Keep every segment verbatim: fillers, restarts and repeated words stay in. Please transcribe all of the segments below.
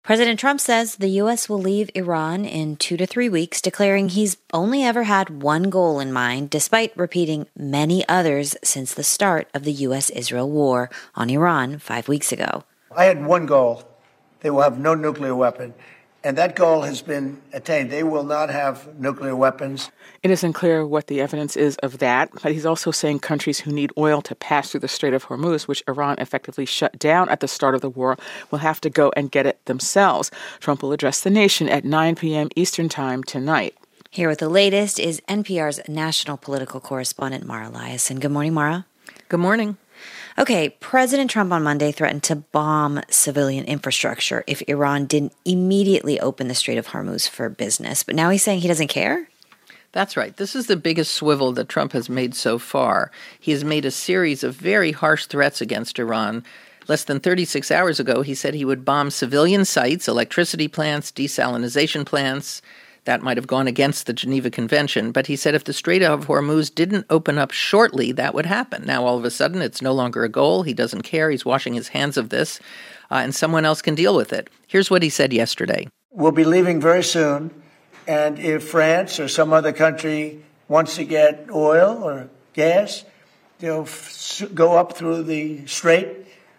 President Trump says the U S will leave Iran in two to three weeks, declaring he's only ever had one goal in mind, despite repeating many others since the start of the U S Israel war on Iran five weeks ago. I had one goal. They will have no nuclear weapon. And that goal has been attained. They will not have nuclear weapons. It isn't clear what the evidence is of that, but he's also saying countries who need oil to pass through the Strait of Hormuz, which Iran effectively shut down at the start of the war, will have to go and get it themselves. Trump will address the nation at nine p.m. Eastern Time tonight. Here with the latest is N P R's national political correspondent, Mara Liasson. Good morning, Mara. Good morning. Okay, President Trump on Monday threatened to bomb civilian infrastructure if Iran didn't immediately open the Strait of Hormuz for business. But now he's saying he doesn't care? That's right. This is the biggest swivel that Trump has made so far. He has made a series of very harsh threats against Iran. Less than thirty-six hours ago, he said he would bomb civilian sites, electricity plants, desalination plants. That might have gone against the Geneva Convention, but he said if the Strait of Hormuz didn't open up shortly, that would happen. Now, all of a sudden, it's no longer a goal. He doesn't care. He's washing his hands of this, uh, and someone else can deal with it. Here's what he said yesterday. We'll be leaving very soon, and if France or some other country wants to get oil or gas, they'll f- go up through the Strait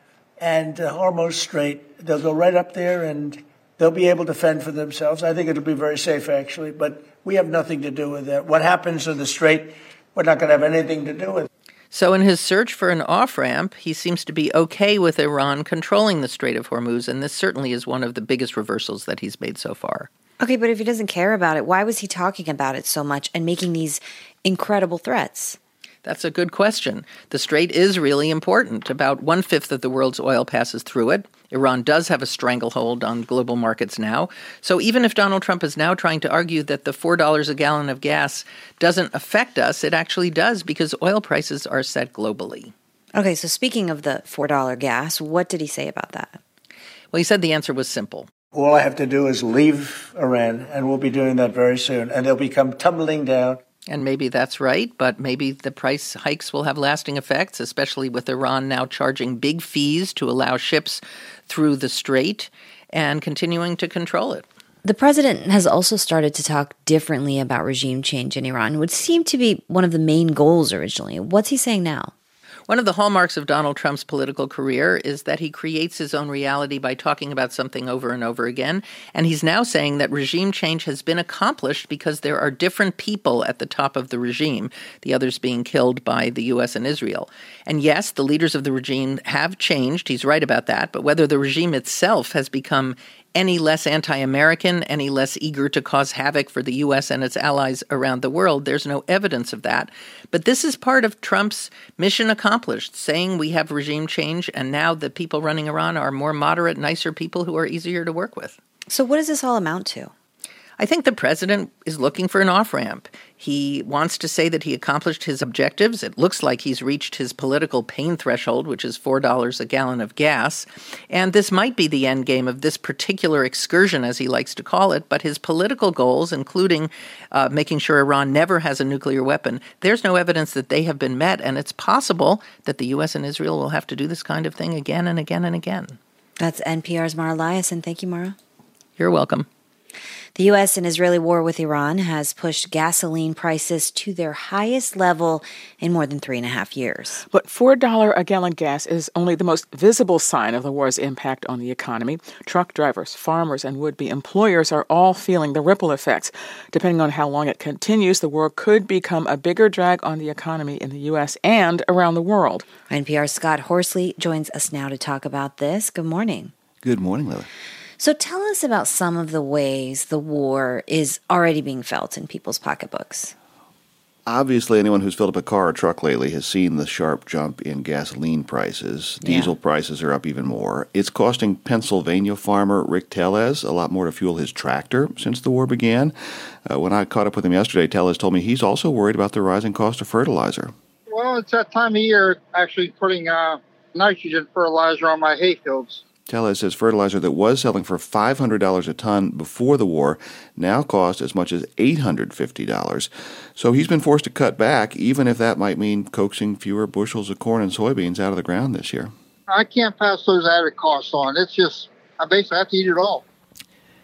and uh, Hormuz Strait. They'll go right up there and they'll be able to fend for themselves. I think it'll be very safe, actually, but we have nothing to do with that. What happens in the Strait, we're not going to have anything to do with. So in his search for an off-ramp, he seems to be okay with Iran controlling the Strait of Hormuz, and this certainly is one of the biggest reversals that he's made so far. Okay, but if he doesn't care about it, why was he talking about it so much and making these incredible threats? That's a good question. The Strait is really important. About one-fifth of the world's oil passes through it. Iran does have a stranglehold on global markets now. So even if Donald Trump is now trying to argue that the four dollars a gallon of gas doesn't affect us, it actually does because oil prices are set globally. Okay, so speaking of the four dollars gas, what did he say about that? Well, he said the answer was simple. All I have to do is leave Iran, and we'll be doing that very soon, and they'll become tumbling down. And maybe that's right, but maybe the price hikes will have lasting effects, especially with Iran now charging big fees to allow ships through the strait and continuing to control it. The president has also started to talk differently about regime change in Iran, which seemed to be one of the main goals originally. What's he saying now? One of the hallmarks of Donald Trump's political career is that he creates his own reality by talking about something over and over again. And he's now saying that regime change has been accomplished because there are different people at the top of the regime, the others being killed by the U S and Israel. And yes, the leaders of the regime have changed. He's right about that. But whether the regime itself has become any less anti-American, any less eager to cause havoc for the U S and its allies around the world, there's no evidence of that. But this is part of Trump's mission accomplished, saying we have regime change, and now the people running Iran are more moderate, nicer people who are easier to work with. So what does this all amount to? I think the president is looking for an off-ramp. He wants to say that he accomplished his objectives. It looks like he's reached his political pain threshold, which is four dollars a gallon of gas. And this might be the end game of this particular excursion, as he likes to call it. But his political goals, including uh, making sure Iran never has a nuclear weapon, there's no evidence that they have been met. And it's possible that the U S and Israel will have to do this kind of thing again and again and again. That's N P R's Mara Liasson. Thank you, Mara. You're welcome. The U S and Israeli war with Iran has pushed gasoline prices to their highest level in more than three and a half years. But four dollars a gallon gas is only the most visible sign of the war's impact on the economy. Truck drivers, farmers, and would-be employers are all feeling the ripple effects. Depending on how long it continues, the war could become a bigger drag on the economy in the U S and around the world. N P R's Scott Horsley joins us now to talk about this. Good morning. Good morning, Lily. So tell us about some of the ways the war is already being felt in people's pocketbooks. Obviously, anyone who's filled up a car or truck lately has seen the sharp jump in gasoline prices. Diesel yeah. prices are up even more. It's costing Pennsylvania farmer Rick Tellez a lot more to fuel his tractor since the war began. Uh, when I caught up with him yesterday, Tellez told me he's also worried about the rising cost of fertilizer. Well, it's that time of year actually putting uh, nitrogen fertilizer on my hay fields. Tellez says fertilizer that was selling for five hundred dollars a ton before the war now costs as much as eight hundred fifty dollars. So he's been forced to cut back, even if that might mean coaxing fewer bushels of corn and soybeans out of the ground this year. I can't pass those added costs on. It's just, I basically have to eat it all.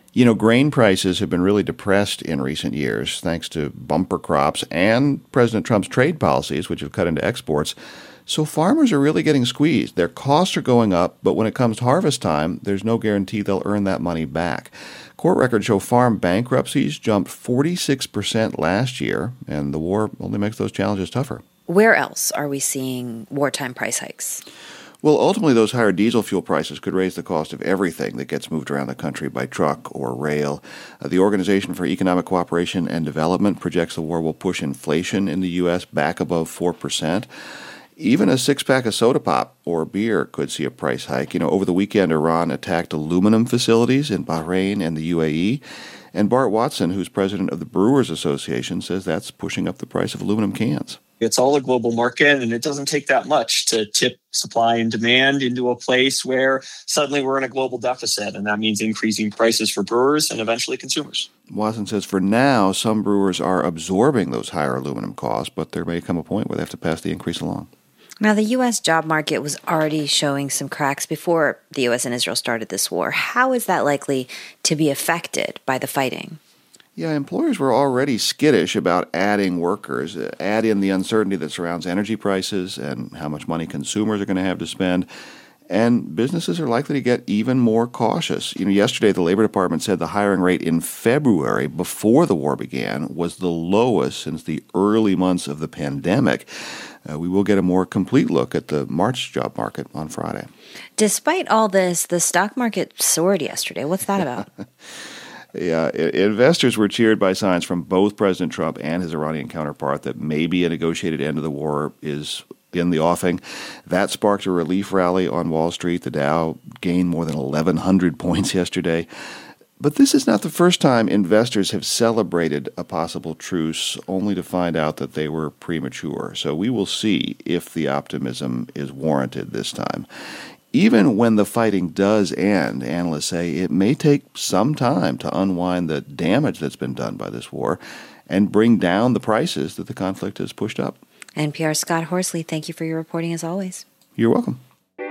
You know, grain prices have been really depressed in recent years thanks to bumper crops and President Trump's trade policies, which have cut into exports. So farmers are really getting squeezed. Their costs are going up, but when it comes to harvest time, there's no guarantee they'll earn that money back. Court records show farm bankruptcies jumped forty-six percent last year, and the war only makes those challenges tougher. Where else are we seeing wartime price hikes? Well, ultimately, those higher diesel fuel prices could raise the cost of everything that gets moved around the country by truck or rail. Uh, the Organization for Economic Cooperation and Development projects the war will push inflation in the U S back above four percent. Even a six-pack of soda pop or beer could see a price hike. You know, over the weekend, Iran attacked aluminum facilities in Bahrain and the U A E. And Bart Watson, who's president of the Brewers Association, says that's pushing up the price of aluminum cans. It's all a global market, and it doesn't take that much to tip supply and demand into a place where suddenly we're in a global deficit, and that means increasing prices for brewers and eventually consumers. Watson says for now, some brewers are absorbing those higher aluminum costs, but there may come a point where they have to pass the increase along. Now, the U S job market was already showing some cracks before the U S and Israel started this war. How is that likely to be affected by the fighting? Yeah, employers were already skittish about adding workers. Add in the uncertainty that surrounds energy prices and how much money consumers are going to have to spend. And businesses are likely to get even more cautious. You know, yesterday the Labor Department said the hiring rate in February, before the war began, was the lowest since the early months of the pandemic. Uh, we will get a more complete look at the March job market on Friday. Despite all this, the stock market soared yesterday. What's that about? Yeah, investors were cheered by signs from both President Trump and his Iranian counterpart that maybe a negotiated end to the war is in the offing. That sparked a relief rally on Wall Street. The Dow gained more than eleven hundred points yesterday. But this is not the first time investors have celebrated a possible truce only to find out that they were premature. So we will see if the optimism is warranted this time. Even when the fighting does end, analysts say it may take some time to unwind the damage that's been done by this war and bring down the prices that the conflict has pushed up. N P R's Scott Horsley, thank you for your reporting as always. You're welcome.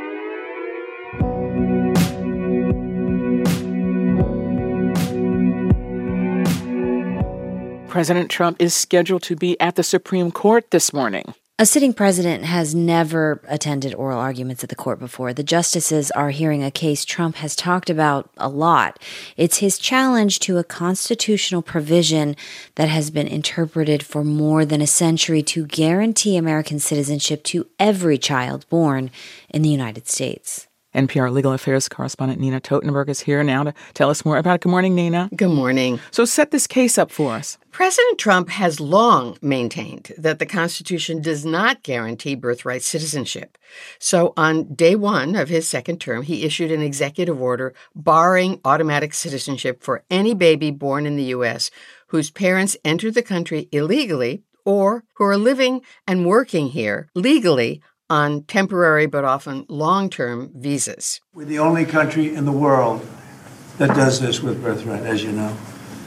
President Trump is scheduled to be at the Supreme Court this morning. A sitting president has never attended oral arguments at the court before. The justices are hearing a case Trump has talked about a lot. It's his challenge to a constitutional provision that has been interpreted for more than a century to guarantee American citizenship to every child born in the United States. N P R Legal Affairs correspondent Nina Totenberg is here now to tell us more about it. Good morning, Nina. Good morning. So set this case up for us. President Trump has long maintained that the Constitution does not guarantee birthright citizenship. So on day one of his second term, he issued an executive order barring automatic citizenship for any baby born in the U S whose parents entered the country illegally or who are living and working here legally on temporary but often long-term visas. We're the only country in the world that does this with birthright, as you know.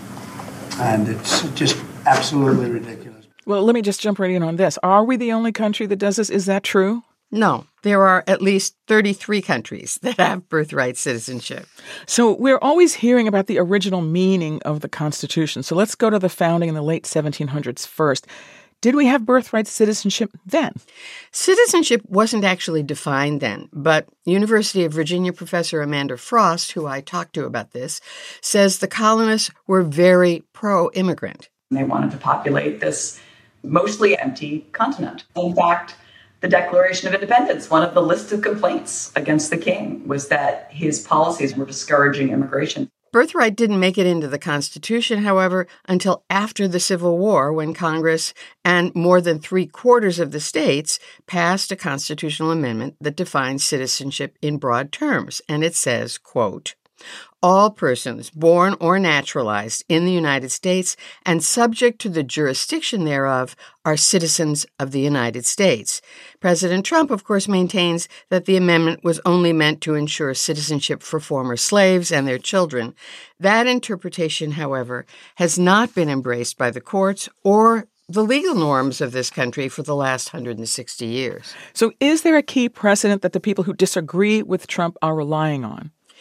And it's just absolutely ridiculous. Well, let me just jump right in on this. Are we the only country that does this? Is that true? No, there are at least thirty-three countries that have birthright citizenship. So we're always hearing about the original meaning of the Constitution. So let's go to the founding in the late seventeen hundreds first. Did we have birthright citizenship then? Citizenship wasn't actually defined then, but University of Virginia professor Amanda Frost, who I talked to about this, says the colonists were very pro-immigrant. They wanted to populate this mostly empty continent. In fact, the Declaration of Independence, one of the list of complaints against the king was that his policies were discouraging immigration. Birthright didn't make it into the Constitution, however, until after the Civil War, when Congress and more than three quarters of the states passed a constitutional amendment that defines citizenship in broad terms. And it says, quote, all persons born or naturalized in the United States and subject to the jurisdiction thereof are citizens of the United States. President Trump, of course, maintains that the amendment was only meant to ensure citizenship for former slaves and their children. That interpretation, however, has not been embraced by the courts or the legal norms of this country for the last one hundred sixty years. So is there a key precedent that the people who disagree with Trump are relying on?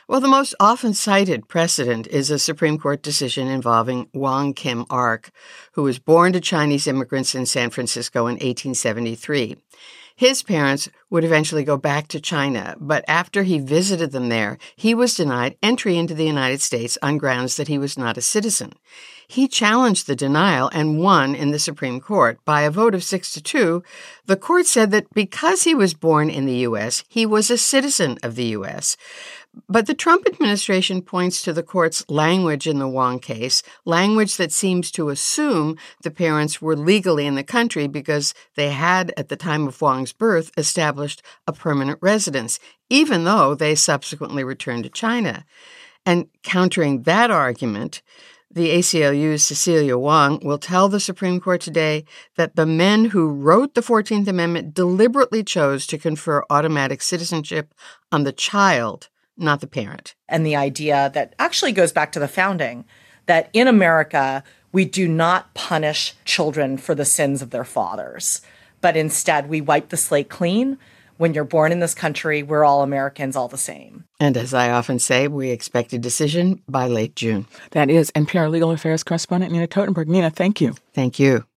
Well, the most often cited precedent is a Supreme Court decision involving Wong Kim Ark, who was born to Chinese immigrants in San Francisco in eighteen seventy-three. His parents would eventually go back to China, but after he visited them there, he was denied entry into the United States on grounds that he was not a citizen. He challenged the denial and won in the Supreme Court. By a vote of six to two, the court said that because he was born in the U S, he was a citizen of the U S. But the Trump administration points to the court's language in the Wong case, language that seems to assume the parents were legally in the country because they had, at the time of Wong's birth, established a permanent residence, even though they subsequently returned to China. And countering that argument, the A C L U's Cecilia Wong will tell the Supreme Court today that the men who wrote the fourteenth Amendment deliberately chose to confer automatic citizenship on the child, not the parent. And the idea that actually goes back to the founding, that in America, we do not punish children for the sins of their fathers, but instead we wipe the slate clean. When you're born in this country, we're all Americans, all the same. And as I often say, we expect a decision by late June. That is N P R Legal Affairs correspondent Nina Totenberg. Nina, thank you. Thank you.